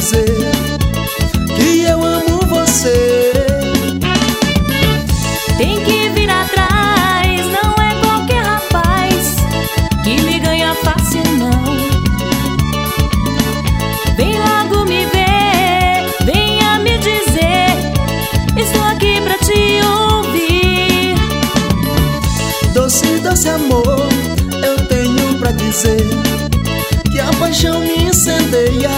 dizer que eu amo você. Tem que vir atrás, não é qualquer rapaz que me ganha fácil, não. Vem logo me ver, venha me dizer, estou aqui pra te ouvir. Doce, doce amor, eu tenho pra dizer que a paixão me incendeia.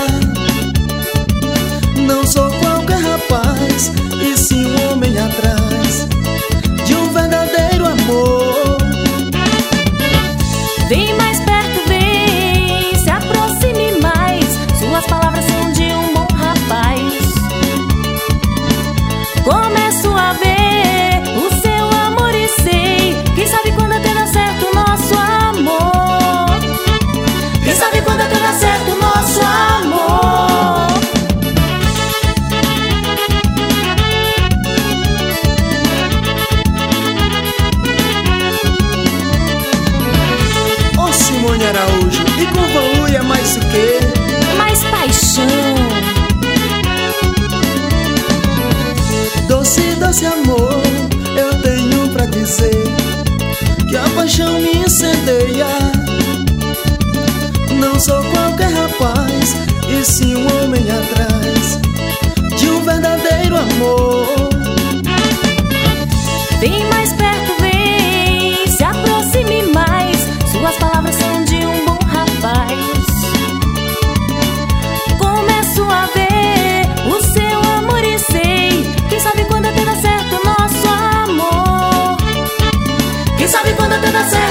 Não sou qualquer rapaz, e sim um homem atrás de um verdadeiro amor. Vem mais perto, vem, se aproxime mais. Suas palavras são de um bom rapaz. Começo a ver o seu amor e sei, quem sabe quando até dá certo o nosso amor. Quem sabe quando até dá certo o nosso amor. Ô Simone Araújo, e com Vanlui é mais o quê? Mais paixão. Doce, doce amor, eu tenho pra dizer que a paixão me incendeia. Não sou qualquer rapaz, e sim um homem atrás de um verdadeiro amor. Vem mais perto, vem, se aproxime mais. Suas palavras são de um bom rapaz. Começo a ver o seu amor e sei, quem sabe quando até dá certo o nosso amor. Quem sabe quando até dá certo